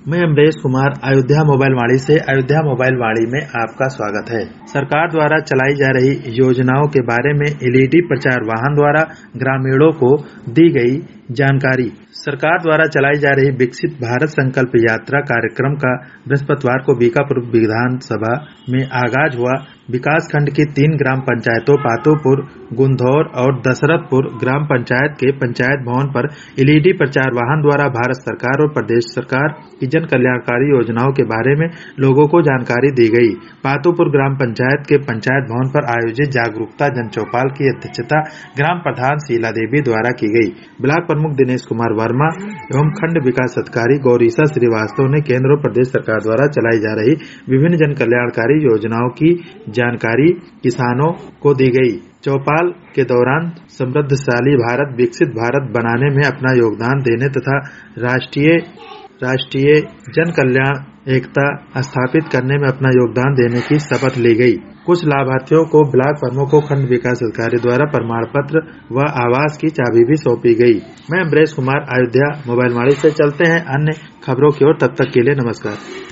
मैं अमरेश कुमार अयोध्या मोबाइल वाणी से अयोध्या मोबाइल वाणी में आपका स्वागत है। सरकार द्वारा चलाई जा रही योजनाओं के बारे में एलईडी प्रचार वाहन द्वारा ग्रामीणों को दी गई जानकारी। सरकार द्वारा चलाई जा रही विकसित भारत संकल्प यात्रा कार्यक्रम का बृहस्पतिवार को बीकापुर विधानसभा में आगाज हुआ। विकास खंड की 3 ग्राम पंचायतों पातोपुर, गुंदौर और दशरथपुर ग्राम पंचायत के पंचायत भवन पर एलईडी प्रचार वाहन द्वारा भारत सरकार और प्रदेश सरकार की जन कल्याणकारी योजनाओं के बारे में लोगों को जानकारी दी गई। पातोपुर ग्राम पंचायत के पंचायत भवन पर आयोजित जागरूकता जन चौपाल की अध्यक्षता ग्राम प्रधान शीला देवी द्वारा की गई। ब्लॉक प्रमुख दिनेश कुमार वर्मा एवं खंड विकास अधिकारी गौरीशा श्रीवास्तव ने केंद्र और प्रदेश सरकार द्वारा चलाई जा रही विभिन्न जन कल्याणकारी योजनाओं की जानकारी किसानों को दी गई। चौपाल के दौरान समृद्धशाली भारत, विकसित भारत बनाने में अपना योगदान देने तथा राष्ट्रीय जन कल्याण एकता स्थापित करने में अपना योगदान देने की शपथ ली गई। कुछ लाभार्थियों को ब्लॉक प्रमुखों, खंड विकास अधिकारी द्वारा प्रमाण पत्र व आवास की चाबी भी सौंपी गई। मैं अमरेश कुमार अयोध्या मोबाइल वाणी से चलते हैं अन्य खबरों की ओर। तब तक के लिए नमस्कार।